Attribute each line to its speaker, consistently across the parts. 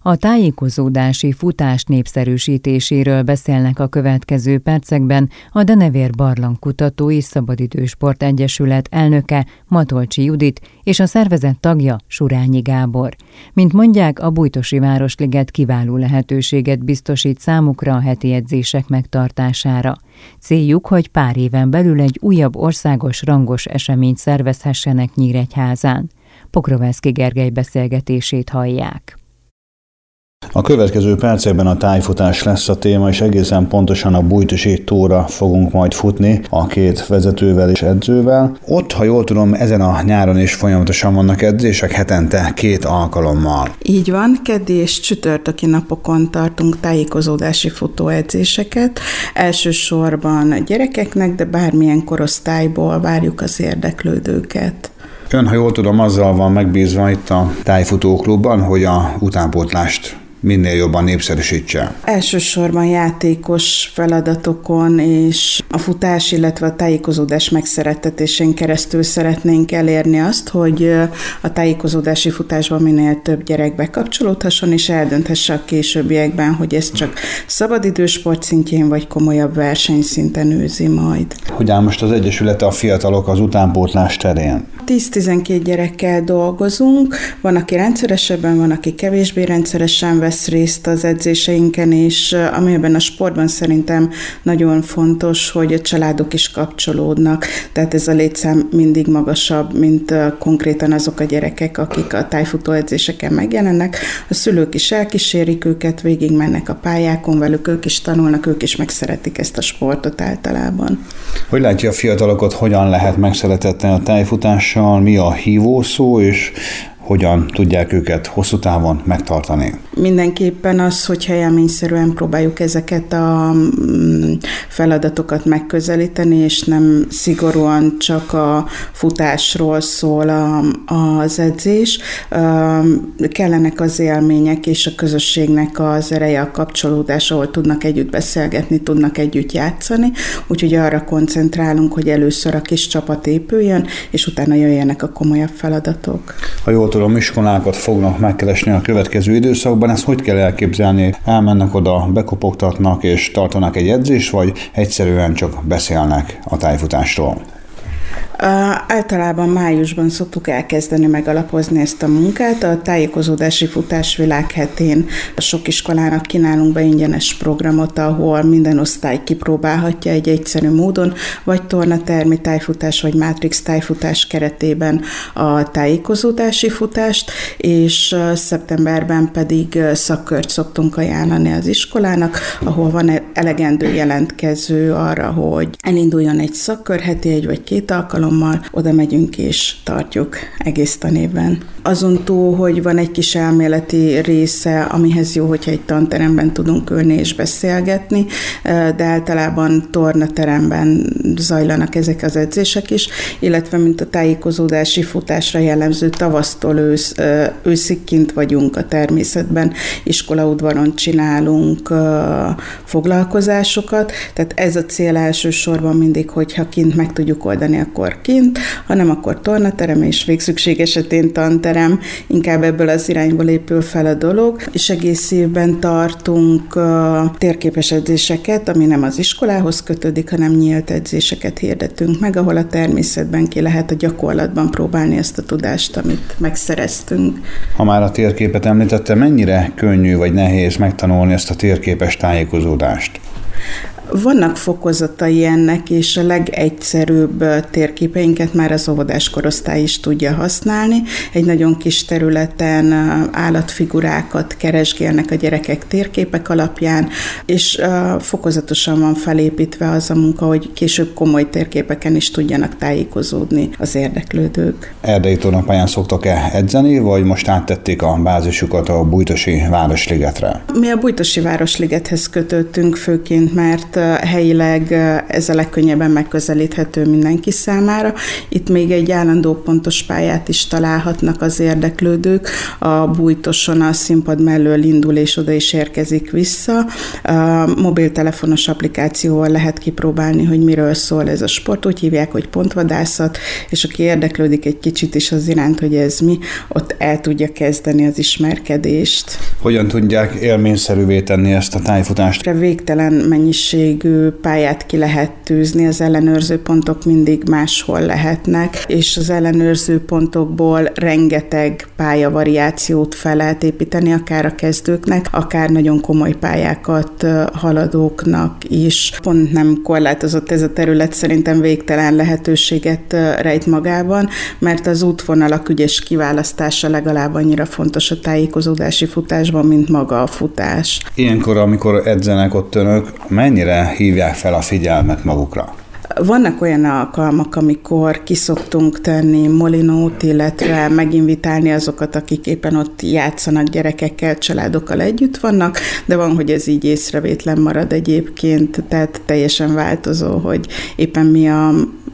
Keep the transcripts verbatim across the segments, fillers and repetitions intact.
Speaker 1: A tájékozódási futás népszerűsítéséről beszélnek a következő percekben a Denevér Barlangkutató és Szabadidősport Egyesület elnöke Matolcsi Judit és a szervezet tagja Surányi Gábor. Mint mondják, a Bújtosi Városliget kiváló lehetőséget biztosít számukra a heti edzések megtartására. Céljuk, hogy pár éven belül egy újabb országos rangos eseményt szervezhessenek Nyíregyházán. Pokroveszki Gergely beszélgetését hallják.
Speaker 2: A következő percekben a tájfutás lesz a téma, és egészen pontosan a Bújtosi tóra fogunk majd futni a két vezetővel és edzővel. Ott, ha jól tudom, ezen a nyáron is folyamatosan vannak edzések, hetente két alkalommal.
Speaker 3: Így van, keddi és csütörtöki napokon tartunk tájékozódási futóedzéseket. Elsősorban gyerekeknek, de bármilyen korosztályból várjuk az érdeklődőket.
Speaker 2: Ön, ha jól tudom, azzal van megbízva itt a tájfutóklubban, hogy a utánpótlást minél jobban népszerűsítse.
Speaker 3: Elsősorban játékos feladatokon és a futás, illetve a tájékozódás megszerettetésén keresztül szeretnénk elérni azt, hogy a tájékozódási futásban minél több gyerek bekapcsolódhasson, és eldönthesse a későbbiekben, hogy ez csak szabadidősport szintjén, vagy komolyabb versenyszinten űzi majd.
Speaker 2: Hogy áll most az Egyesület a fiatalok az utánpótlás terén?
Speaker 3: tíz-tizenkét gyerekkel dolgozunk, van, aki rendszeresebben, van, aki kevésbé rendszeresen vesz részt az edzéseinken, és ami ebben a sportban szerintem nagyon fontos, hogy a családok is kapcsolódnak, tehát ez a létszám mindig magasabb, mint konkrétan azok a gyerekek, akik a tájfutó edzéseken megjelennek. A szülők is elkísérik őket, végigmennek a pályákon velük, ők is tanulnak, ők is megszeretik ezt a sportot általában.
Speaker 2: Hogy látja a fiatalokat, hogyan lehet megszeretetni a tájfutással, mi a hívószó, és hogyan tudják őket hosszú távon megtartani?
Speaker 3: Mindenképpen az, hogyha élményszerűen próbáljuk ezeket a feladatokat megközelíteni, és nem szigorúan csak a futásról szól az edzés. Kellenek az élmények és a közösségnek az ereje, a kapcsolódás, ahol tudnak együtt beszélgetni, tudnak együtt játszani, úgyhogy arra koncentrálunk, hogy először a kis csapat épüljön, és utána jöjjenek a komolyabb feladatok.
Speaker 2: Ha jól tudom, iskolákat fognak megkeresni a következő időszakban, ezt hogy kell elképzelni? Elmennek oda, bekopogtatnak és tartanak egy edzést, vagy egyszerűen csak beszélnek a tájfutásról?
Speaker 3: Uh, általában májusban szoktuk elkezdeni megalapozni ezt a munkát. A tájékozódási futás világhetén sok iskolának kínálunk be ingyenes programot, ahol minden osztály kipróbálhatja egy egyszerű módon, vagy tornatermi tájfutás, vagy mátrix tájfutás keretében a tájékozódási futást, és szeptemberben pedig szakkört szoktunk ajánlani az iskolának, ahol van elegendő jelentkező arra, hogy elinduljon egy szakkör, heti egy vagy két alkalommal, oda megyünk és tartjuk egész tanévben. Azon túl, hogy van egy kis elméleti része, amihez jó, hogyha egy tanteremben tudunk ülni és beszélgetni, de általában tornateremben zajlanak ezek az edzések is, illetve mint a tájékozódási futásra jellemző tavasztól ősz, őszig kint vagyunk a természetben, iskolaudvaron csinálunk foglalkozásokat, tehát ez a cél elsősorban mindig, hogyha kint meg tudjuk oldani, akkor kint, hanem akkor tornaterem és végszükség esetén tanterem, inkább ebből az irányból épül fel a dolog, és egész évben tartunk uh, térképes edzéseket, ami nem az iskolához kötődik, hanem nyílt edzéseket hirdetünk meg, ahol a természetben ki lehet a gyakorlatban próbálni ezt a tudást, amit megszereztünk.
Speaker 2: Ha már a térképet említette, mennyire könnyű vagy nehéz megtanulni ezt a térképes tájékozódást?
Speaker 3: Vannak fokozatai ennek, és a legegyszerűbb térképeinket már az óvodás korosztály is tudja használni. Egy nagyon kis területen állatfigurákat keresgélnek a gyerekek térképek alapján, és fokozatosan van felépítve az a munka, hogy később komoly térképeken is tudjanak tájékozódni az érdeklődők.
Speaker 2: Erdei tornapályán szoktak-e edzeni, vagy most áttették a bázisukat a Bújtosi Városligetre?
Speaker 3: Mi a Bújtosi Városligethez kötöttünk főként, mert helyileg ez a legkönnyebben megközelíthető mindenki számára. Itt még egy állandó pontos pályát is találhatnak az érdeklődők. A Bújtoson a színpad mellől indul, és oda is érkezik vissza. A mobiltelefonos applikációval lehet kipróbálni, hogy miről szól ez a sport. Úgy hívják, hogy pontvadászat, és aki érdeklődik egy kicsit is az iránt, hogy ez mi, ott el tudja kezdeni az ismerkedést.
Speaker 2: Hogyan tudják élményszerűvé tenni ezt a tájfutást?
Speaker 3: Végtelen mennyiségű pályát ki lehet tűzni, az ellenőrző pontok mindig máshol lehetnek, és az ellenőrző pontokból rengeteg pályavariációt fel lehet építeni, akár a kezdőknek, akár nagyon komoly pályákat haladóknak is. Pont nem korlátozott ez a terület, szerintem végtelen lehetőséget rejt magában, mert az útvonalak ügyes kiválasztása legalább annyira fontos a tájékozódási futásban, mint maga a futás.
Speaker 2: Ilyenkor, amikor edzenek ott önök, mennyire hívják fel a figyelmet magukra?
Speaker 3: Vannak olyan alkalmak, amikor kiszoktunk tenni molinót, illetve meginvitálni azokat, akik éppen ott játszanak gyerekekkel, családokkal együtt vannak, de van, hogy ez így észrevétlen marad egyébként, tehát teljesen változó, hogy éppen mi a,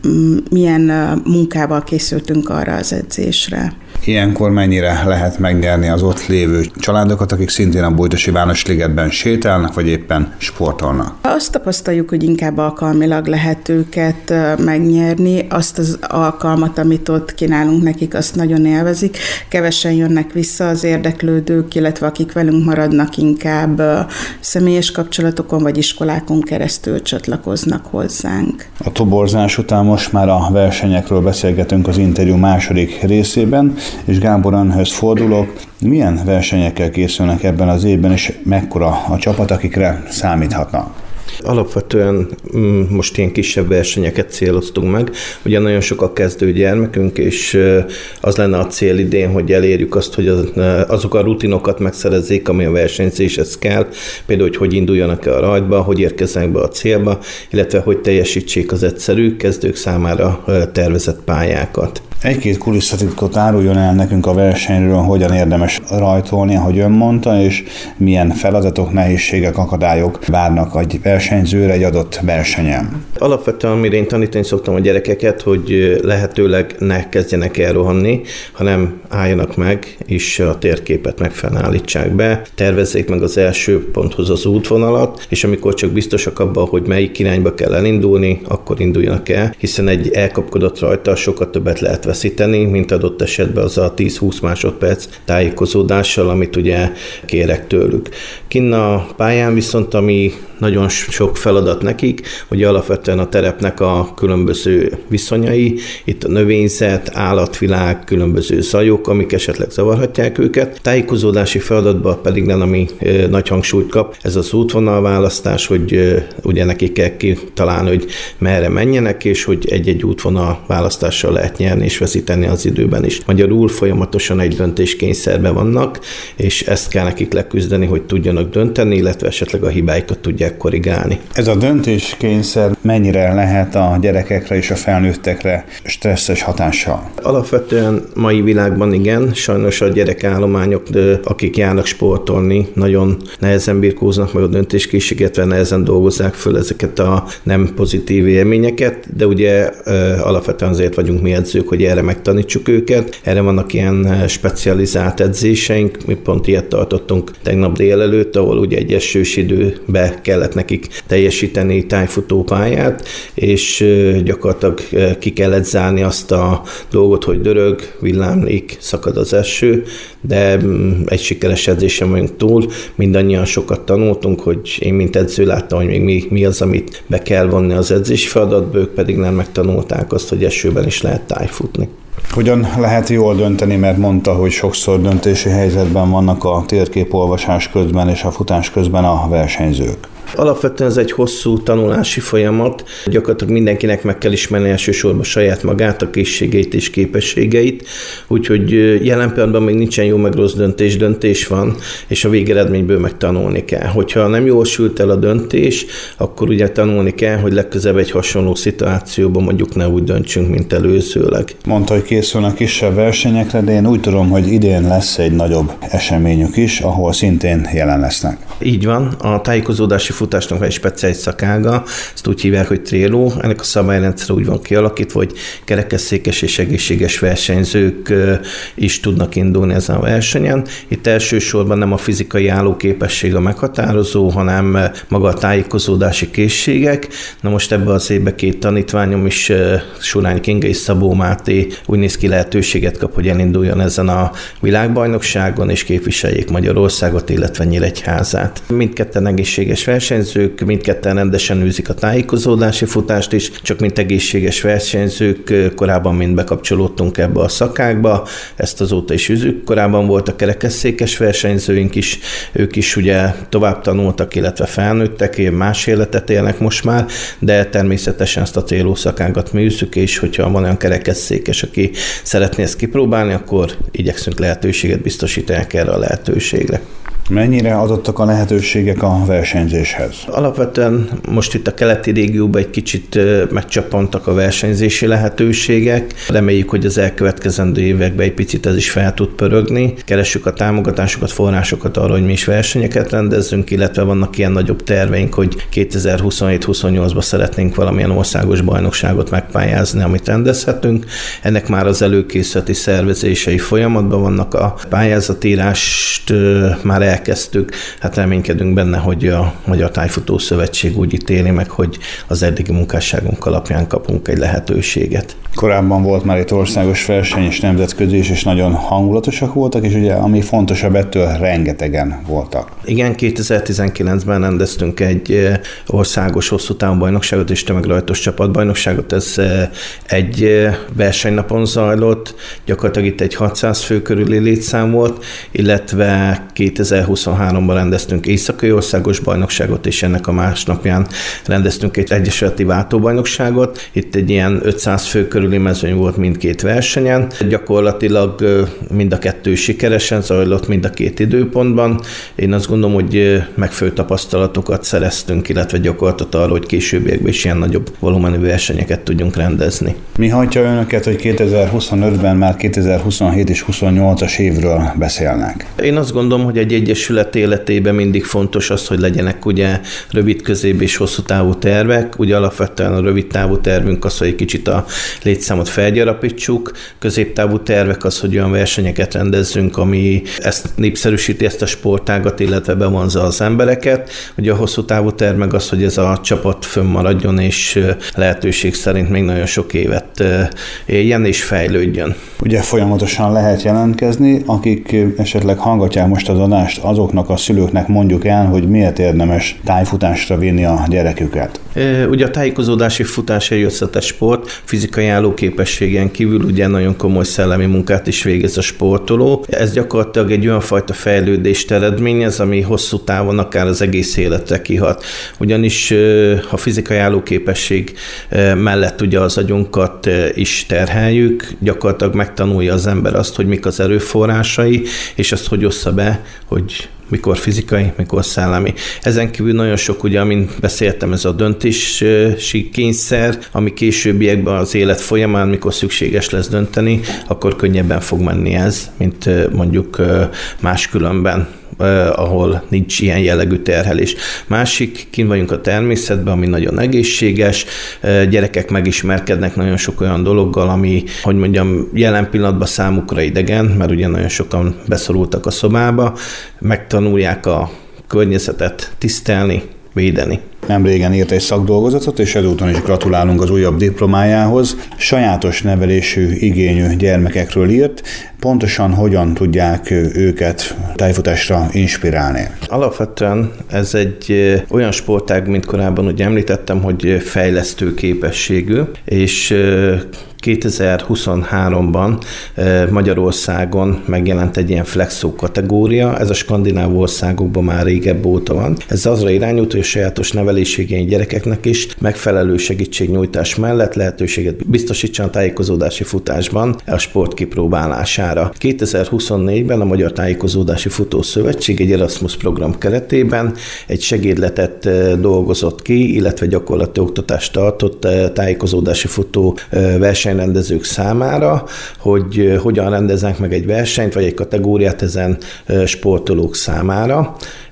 Speaker 3: milyen munkával készültünk arra az edzésre.
Speaker 2: Ilyenkor mennyire lehet megnyerni az ott lévő családokat, akik szintén a Bújtosi Városligetben sétálnak, vagy éppen sportolnak?
Speaker 3: Azt tapasztaljuk, hogy inkább alkalmilag lehet őket megnyerni. Azt az alkalmat, amit ott kínálunk nekik, azt nagyon élvezik. Kevesen jönnek vissza az érdeklődők, illetve akik velünk maradnak, inkább személyes kapcsolatokon vagy iskolákon keresztül csatlakoznak hozzánk.
Speaker 2: A toborzás után most már a versenyekről beszélgetünk az interjú második részében, és Gábor, önhöz fordulok. Milyen versenyekkel készülnek ebben az évben, és mekkora a csapat, akikre számíthatnak?
Speaker 4: Alapvetően most ilyen kisebb versenyeket céloztunk meg. Ugye nagyon sok a kezdő gyermekünk, és az lenne a cél idén, hogy elérjük azt, hogy azok a rutinokat megszerezzék, ami a versenyzéshez kell. Például, hogy hogy induljanak el a rajtba, hogy érkezzenek be a célba, illetve hogy teljesítsék az egyszerű kezdők számára tervezett pályákat.
Speaker 2: Egy-két kulisszatitkot áruljon el nekünk a versenyről, hogyan érdemes rajtolni, ahogy ön mondta, és milyen feladatok, nehézségek, akadályok várnak egy versenyzőre egy adott versenyen.
Speaker 4: Alapvetően, amire én tanítani szoktam a gyerekeket, hogy lehetőleg ne kezdjenek el rohanni, hanem álljanak meg, és a térképet megfelelően állítsák be, tervezzék meg az első ponthoz az útvonalat, és amikor csak biztosak abban, hogy melyik irányba kell elindulni, akkor induljanak el, hiszen egy elkapkodott rajta sokkal többet lehet veszíteni, mint adott esetben az a tíz-húsz másodperc tájékozódással, amit ugye kérek tőlük. Kinn a pályán viszont, ami nagyon sok feladat nekik, hogy alapvetően a terepnek a különböző viszonyai, itt a növényzet, állatvilág, különböző zajok, amik esetleg zavarhatják őket. Tájékozódási feladatban pedig nem, ami e, nagy hangsúlyt kap, ez az útvonalválasztás, hogy e, ugye nekik kell kitalálni, hogy merre menjenek, és hogy egy-egy útvonal választással lehet nyerni és veszíteni az időben is. Magyarul folyamatosan egy döntéskényszerben vannak, és ezt kell nekik leküzdeni, hogy tudjanak dönteni, illetve esetleg a hibáikat tudják korrigálni.
Speaker 2: Ez a döntéskényszer mennyire lehet a gyerekekre és a felnőttekre stresszes hatással?
Speaker 4: Alapvetően mai világban igen, sajnos a gyerekállományok, akik járnak sportolni, nagyon nehezen birkóznak meg a döntéskészséget, vagy nehezen dolgozzák föl ezeket a nem pozitív élményeket, de ugye alapvetően azért vagyunk mi edzők, hogy erre megtanítsuk őket. Erre vannak ilyen specializált edzéseink, mi pont ilyet tartottunk tegnap délelőtt, ahol ugye egy esős időbe kellett nekik teljesíteni tájfutópályát, és gyakorlatilag ki kellett zárni azt a dolgot, hogy dörög, villámlik, szakad az eső, de egy sikeres edzésen vagyunk túl, mindannyian sokat tanultunk, hogy én mint edző láttam, hogy még mi, mi az, amit be kell vonni az edzés feladatba, ők pedig nem megtanulták azt, hogy esőben is lehet tájfutni.
Speaker 2: Hogyan lehet jól dönteni, mert mondta, hogy sokszor döntési helyzetben vannak a térképolvasás közben és a futás közben a versenyzők?
Speaker 4: Alapvetően ez egy hosszú tanulási folyamat, gyakorlatilag mindenkinek meg kell ismerni elsősorban saját magát, a készségeit és képességeit, úgyhogy jelen pillanatban még nincsen jó meg rossz döntés, döntés van, és a végeredményből meg tanulni kell. Hogyha nem jól sült el a döntés, akkor ugye tanulni kell, hogy legközelebb egy hasonló szituációban mondjuk ne úgy döntsünk, mint előzőleg.
Speaker 2: Mondta, hogy készülnek kisebb versenyekre, de én úgy tudom, hogy idén lesz egy nagyobb eseményük is, ahol szintén jelen lesznek.
Speaker 4: Így van, a tájékozódási futásnak egy speciális szakága, ezt úgy hívják, hogy tréló. Ennek a szabályrendszer úgy van kialakítva, hogy kerekesszékes és egészséges versenyzők is tudnak indulni ezen a versenyen. Itt elsősorban nem a fizikai állóképesség a meghatározó, hanem maga a tájékozódási készségek. Na most ebben az évben két tanítványom is, Surányi Kinga és Szabó Máté úgy néz ki lehetőséget kap, hogy elinduljon ezen a világbajnokságon, és képviseljék Magyarországot, illetve Nyíregyházát. Mindketten egészséges versenyzők, mindketten rendesen űzik a tájékozódási futást is, csak mint egészséges versenyzők korábban mind bekapcsolódtunk ebbe a szakákba, ezt azóta is űzük. Korábban voltak kerekesszékes versenyzőink is, ők is ugye tovább tanultak, illetve felnőttek, más életet élnek most már, de természetesen ezt a tréló szakágat mi űzzük, és hogyha van olyan kerekesszékes, aki szeretné ezt kipróbálni, akkor igyekszünk lehetőséget biztosítani erre a lehetőségre.
Speaker 2: Mennyire adottak a lehetőségek a versenyzéshez?
Speaker 4: Alapvetően most itt a keleti régióban egy kicsit megcsappantak a versenyzési lehetőségek. Reméljük, hogy az elkövetkezendő években egy picit ez is fel tud pörögni. Keressük a támogatásokat, forrásokat arra, hogy mi is versenyeket rendezzünk, illetve vannak ilyen nagyobb terveink, hogy kétezer-huszonhét-huszonnyolcban szeretnénk valamilyen országos bajnokságot megpályázni, amit rendezhetünk. Ennek már az előkészületi szervezései folyamatban vannak, a pályázatírást már el elkezdtük, hát reménykedünk benne, hogy a Magyar Tájfutó Szövetség úgy ítéli meg, hogy az eddigi munkásságunk alapján kapunk egy lehetőséget.
Speaker 2: Korábban volt már itt országos verseny és nemzetközi is, és nagyon hangulatosak voltak, és ugye ami fontosabb, ettől rengetegen voltak.
Speaker 4: Igen, kétezer-tizenkilencben rendeztünk egy országos hosszú távú bajnokságot és tömegrajtos csapatbajnokságot. Ez egy versenynapon zajlott, gyakorlatilag itt egy hatszáz fő körüli létszám volt, illetve kétezer-huszonháromban rendeztünk éjszakai országos bajnokságot, és ennek a másnapján rendeztünk egy egyesületi váltóbajnokságot. Itt egy ilyen ötszáz fő körüli mezőny volt mindkét versenyen. Gyakorlatilag mind a kettő sikeresen zajlott, mind a két időpontban. Én azt gondolom, hogy megfelelő tapasztalatokat szereztünk, illetve gyakorlatot arra, hogy későbbiekben is ilyen nagyobb volumenű versenyeket tudjunk rendezni.
Speaker 2: Mi hagyja önöket, hogy kétezer-huszonötben már kétezer-huszonhét és huszonnyolcas évről beszélnek?
Speaker 4: Én azt gondolom, hogy egy egyesület életében mindig fontos az, hogy legyenek ugye rövid, közép és hosszú távú tervek. Ugye alapvetően a rövid távú tervünk az, hogy egy kicsit a létszámot felgyarapítsuk. Középtávú tervek az, hogy olyan versenyeket rendezzünk, ami ezt népszerűsíti ezt a sportágat, illetve bevonza az embereket. Ugye a hosszú távú terv meg az, hogy ez a csapat fönnmaradjon, és lehetőség szerint még nagyon sok évet éljen és fejlődjön.
Speaker 2: Ugye folyamatosan lehet jelentkezni, akik esetleg hallgatják most az adást, azoknak a szülőknek mondjuk el, hogy miért érdemes tájfutásra vinni a gyereküket.
Speaker 4: Ugye a tájékozódási futás egy összetett sport, fizikai állóképességen kívül ugye nagyon komoly szellemi munkát is végez a sportoló. Ez gyakorlatilag egy olyan fajta fejlődést eredményez, ami hosszú távon akár az egész életre kihat. Ugyanis a fizikai állóképesség mellett ugye az agyunkat is terheljük, gyakorlatilag megtanulja az ember azt, hogy mik az erőforrásai, és azt hogy ossza be, hogy mikor fizikai, mikor szellemi. Ezen kívül nagyon sok, ugye, amint beszéltem, ez a döntési kényszer, ami későbbiekben az élet folyamán, mikor szükséges lesz dönteni, akkor könnyebben fog menni ez, mint mondjuk máskülönben, ahol nincs ilyen jellegű terhelés. Másik, kint vagyunk a természetben, ami nagyon egészséges, gyerekek megismerkednek nagyon sok olyan dologgal, ami, hogy mondjam, jelen pillanatban számukra idegen, mert ugye nagyon sokan beszorultak a szobába, megtanulják a környezetet tisztelni, védeni.
Speaker 2: Nem régen írt egy szakdolgozatot, és ezúton is gratulálunk az újabb diplomájához. Sajátos nevelésű, igényű gyermekekről írt. Pontosan hogyan tudják őket tájfutásra inspirálni?
Speaker 4: Alapvetően ez egy olyan sportág, mint korábban ugye említettem, hogy fejlesztő képességű, és kétezer-huszonháromban Magyarországon megjelent egy ilyen flexo kategória, ez a skandináv országokban már régebb óta van. Ez azra irányult, hogy a sajátos nevelésségényi gyerekeknek is megfelelő segítségnyújtás mellett lehetőséget biztosítson a tájékozódási futásban a sport kipróbálására. kétezer-huszonnégyben a Magyar Tájékozódási Futó Szövetség egy Erasmus program keretében egy segédletet dolgozott ki, illetve gyakorlati oktatást tartott tájékozódási futó versenyrendezők számára, hogy hogyan rendeznek meg egy versenyt, vagy egy kategóriát ezen sportolók számára.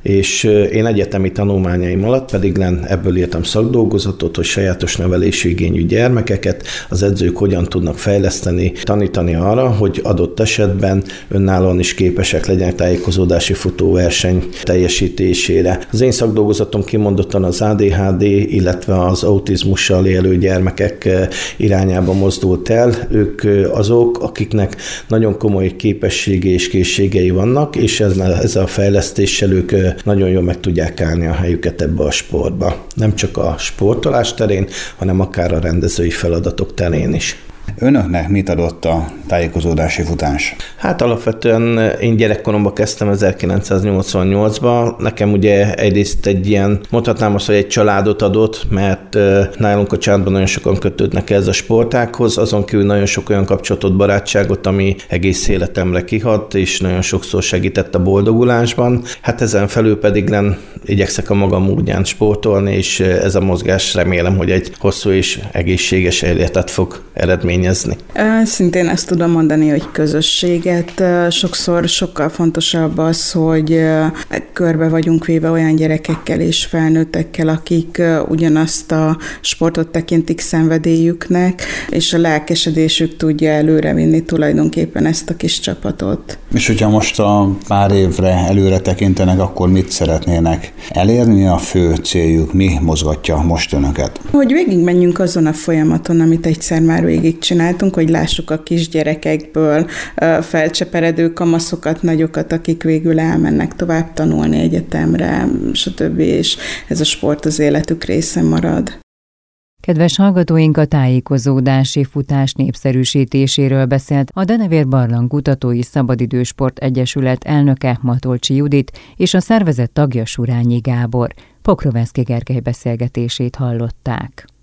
Speaker 4: és én egyetemi tanulmányaim alatt pedig len ebből írtam szakdolgozatot, hogy sajátos nevelésű igényű gyermekeket az edzők hogyan tudnak fejleszteni, tanítani arra, hogy adott esetben önállóan is képesek legyenek tájékozódási futóverseny teljesítésére. Az én szakdolgozatom kimondottan az á dé há dé, illetve az autizmussal élő gyermekek irányába mozdult el. Ők azok, akiknek nagyon komoly képessége és készségei vannak, és ezzel a fejlesztéssel ők nagyon jól meg tudják állni a helyüket ebbe a sportba. Nem csak a sportolás terén, hanem akár a rendezői feladatok terén is.
Speaker 2: Önöknek mit adott a tájékozódási futás?
Speaker 4: Hát alapvetően én gyerekkoromban kezdtem ezerkilencszáznyolcvannyolcban. Nekem ugye egyrészt egy ilyen, mondhatnám azt, hogy egy családot adott, mert nálunk a családban nagyon sokan kötődnek ez a sportákhoz, azon kívül nagyon sok olyan kapcsolatot, barátságot, ami egész életemre kihat, és nagyon sokszor segített a boldogulásban. Hát ezen felül pedig len igyekszek a magam módján sportolni, és ez a mozgás remélem, hogy egy hosszú és egészséges életet fog eredményezni.
Speaker 3: Szintén ezt tudom mondani, hogy közösséget. Sokszor sokkal fontosabb az, hogy körbe vagyunk véve olyan gyerekekkel és felnőttekkel, akik ugyanazt a sportot tekintik szenvedélyüknek, és a lelkesedésük tudja előrevinni tulajdonképpen ezt a kis csapatot.
Speaker 2: És hogyha most a pár évre előre tekintenek, akkor mit szeretnének elérni? A fő céljuk, mi mozgatja most önöket?
Speaker 3: Hogy végigmenjünk azon a folyamaton, amit egyszer már végig csináltunk, hogy lássuk a kisgyerekekből felcseperedő kamaszokat, nagyokat, akik végül elmennek tovább tanulni egyetemre, stb. És ez a sport az életük része marad.
Speaker 1: Kedves hallgatóink, a tájékozódási futás népszerűsítéséről beszélt a Denevér Barlang Kutatói Szabadidősport Egyesület elnöke Matolcsy Judit és a szervezet tagja Surányi Gábor. Pokroveszky Gergely beszélgetését hallották.